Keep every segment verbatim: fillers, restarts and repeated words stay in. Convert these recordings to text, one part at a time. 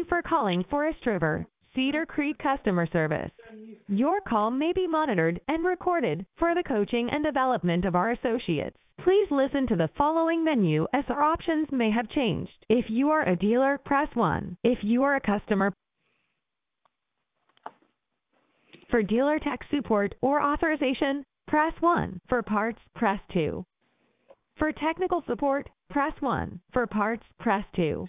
for calling Forest River Cedar Creek Customer Service. Your call may be monitored and recorded for the coaching and development of our associates. Please listen to the following menu as our options may have changed. If you are a dealer, press one. If you are a customer, for dealer tech support or authorization, press one. For parts, press two. For technical support, press one. For parts, press two.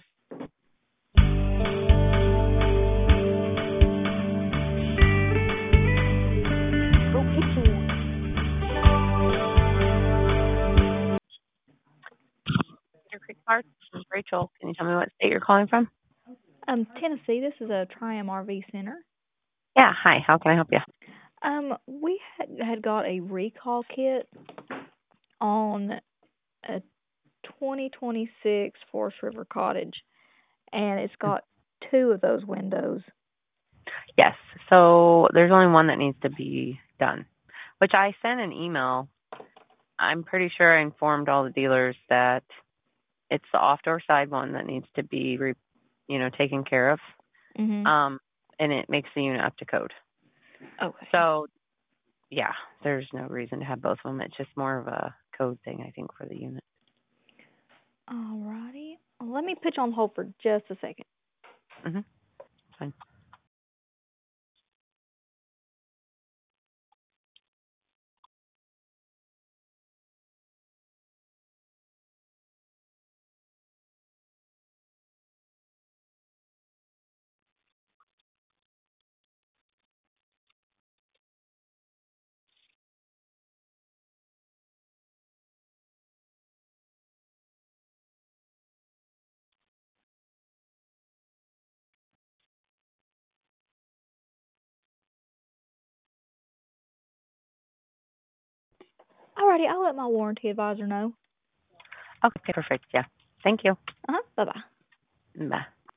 Cedar Creek Parts, this is Rachel. Can you tell me what state you're calling from? Um, Tennessee. This is a Tri-M R V Center. Yeah, hi. How can I help you? Um, we had, had got a recall kit on a twenty twenty-six Forest River Cottage, and it's got two of those windows. Yes. So there's only one that needs to be done, which I sent an email. I'm pretty sure I informed all the dealers that it's the off-door side one that needs to be, re, you know, taken care of. Mm-hmm. Um, and it makes the unit up to code. Okay. So, yeah, there's no reason to have both of them. It's just more of a code thing, I think, for the unit. Alrighty. Let me put you on hold for just a second. Mm-hmm. Fine. Alrighty, I'll let my warranty advisor know. Okay, perfect. Yeah. Thank you. Uh-huh. Bye-bye. Bye.